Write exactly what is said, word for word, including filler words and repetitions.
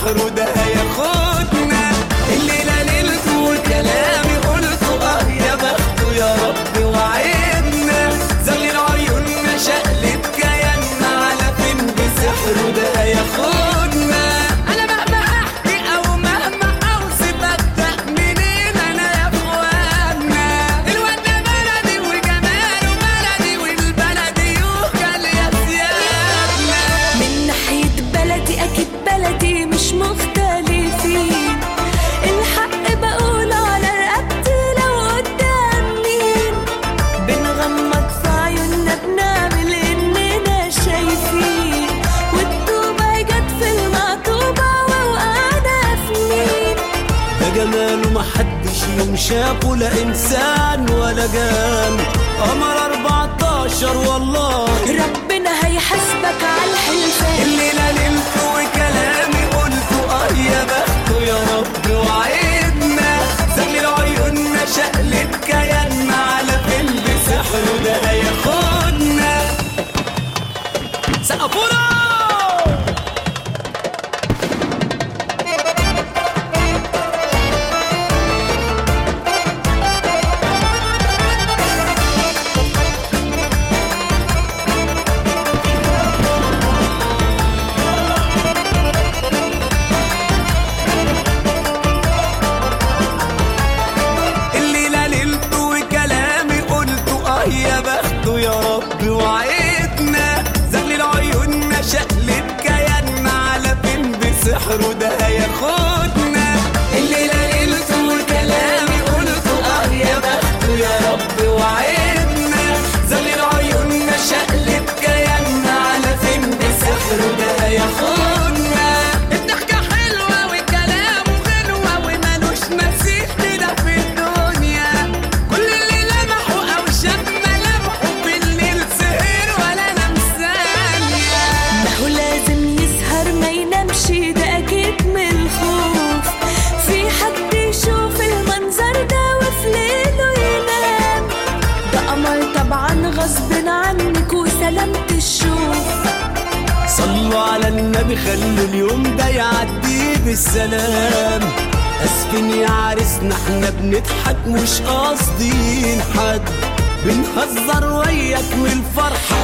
بسحره ده هياخدنا. الليلة ليلته وكلامي قلته اه يا بخته يا رب وعدنا. زغلل عيوننا شقلب كياننا على فين بسحره ده هياخدنا. انا مهما احكي او مهما اوصف ابدا منين انا يا اخوانا. الواد ده بلدي وجماله بلدي والبلدي يوكل يا سيادنا. من ناحية بلدي اكيد بلدي مش مختلفين. الحق بقول على رقبتي لو قدام مين. بنغمض في عيوننا بنعمل اننا شايفين. والطوبة جت في المقطوبة ووقعنا في مين. ده جماله محدش يوم شافه لا انسان ولا جان. قمر أربعتاشر والله ربنا هيحاسبك على الحلفان. الليلة ليلته وكلامي قلته اه يا بخته يا رب وعدنا. زغلل عيوننا شقلب كياننا على فين بسحره ده هياخدنا. سقفونا يا بخته يا رب وعدنا. زغلل عيوننا شقلب كياننا على فين بسحره ده هياخدنا. الليلة ليلته وكلامي قلته اه يا بخته يا رب وعدنا. زغلل عيوننا شقلب كياننا على فين بسحره ده هياخدنا. الضحكة حلوة وكلامه غنوة ومالوش مثيل كده في الدنيا. كل اللي لمحه او شاف ده أكيد من الخوف. في حد يشوف المنظر ده وفي ليله ينام. ده قمر طبعا غصب عنك وسلامة الشوف. صلوا على النبي خلوا اليوم ده يعدي بالسلام. اسفين يا عريسنا احنا بنضحك مش قاصدين حد. بنهزر وياك من الفرحة